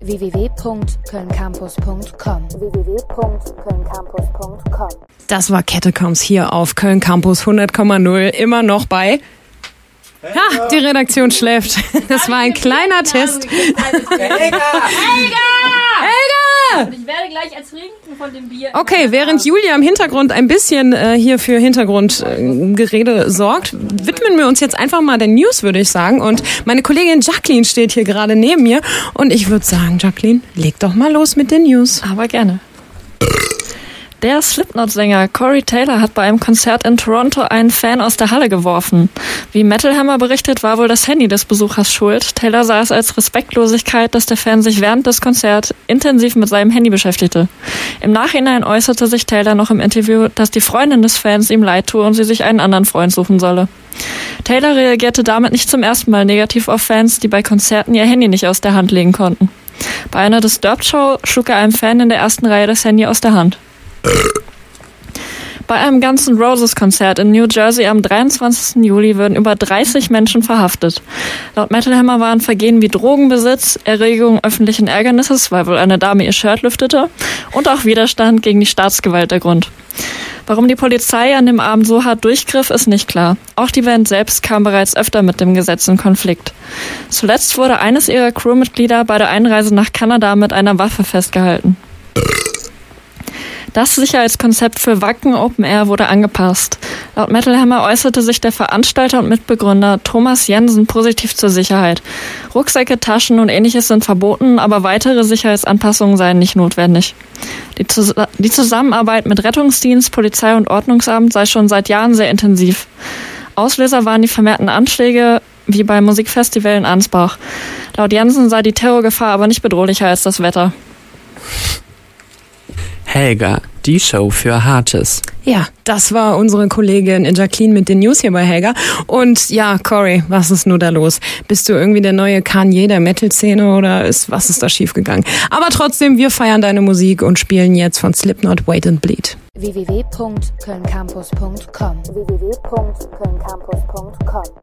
www.kölncampus.com. Das war Catacombs hier auf Köln Campus 100,0, immer noch bei... Ja, die Redaktion schläft. Das war ein kleiner Test. Helga! Und ich werde gleich ertrinken von dem Bier. Okay, während Julia im Hintergrund ein bisschen hier für Hintergrundgerede sorgt, widmen wir uns jetzt einfach mal der News, würde ich sagen. Und meine Kollegin Jacqueline steht hier gerade neben mir. Und ich würde sagen, Jacqueline, leg doch mal los mit den News. Aber gerne. Der Slipknot-Sänger Corey Taylor hat bei einem Konzert in Toronto einen Fan aus der Halle geworfen. Wie Metal Hammer berichtet, war wohl das Handy des Besuchers schuld. Taylor sah es als Respektlosigkeit, dass der Fan sich während des Konzerts intensiv mit seinem Handy beschäftigte. Im Nachhinein äußerte sich Taylor noch im Interview, dass die Freundin des Fans ihm leid tue und sie sich einen anderen Freund suchen solle. Taylor reagierte damit nicht zum ersten Mal negativ auf Fans, die bei Konzerten ihr Handy nicht aus der Hand legen konnten. Bei einer Disturbed-Show schlug er einem Fan in der ersten Reihe das Handy aus der Hand. Bei einem Guns N' Roses Konzert in New Jersey am 23. Juli würden über 30 Menschen verhaftet. Laut Metal Hammer waren Vergehen wie Drogenbesitz, Erregung öffentlichen Ärgernisses, weil wohl eine Dame ihr Shirt lüftete, und auch Widerstand gegen die Staatsgewalt der Grund. Warum die Polizei an dem Abend so hart durchgriff, ist nicht klar. Auch die Band selbst kam bereits öfter mit dem Gesetz in Konflikt. Zuletzt wurde eines ihrer Crewmitglieder bei der Einreise nach Kanada mit einer Waffe festgehalten. Das Sicherheitskonzept für Wacken Open Air wurde angepasst. Laut Metal Hammer äußerte sich der Veranstalter und Mitbegründer Thomas Jensen positiv zur Sicherheit. Rucksäcke, Taschen und Ähnliches sind verboten, aber weitere Sicherheitsanpassungen seien nicht notwendig. Die Zusammenarbeit mit Rettungsdienst, Polizei und Ordnungsamt sei schon seit Jahren sehr intensiv. Auslöser waren die vermehrten Anschläge, wie beim Musikfestival in Ansbach. Laut Jensen sei die Terrorgefahr aber nicht bedrohlicher als das Wetter. Helga, die Show für Hartes. Ja, das war unsere Kollegin Jacqueline mit den News hier bei Helga. Und ja, Corey, was ist nur da los? Bist du irgendwie der neue Kanye der Metal-Szene oder was ist da schiefgegangen? Aber trotzdem, wir feiern deine Musik und spielen jetzt von Slipknot Wait and Bleed. www.kölncampus.com.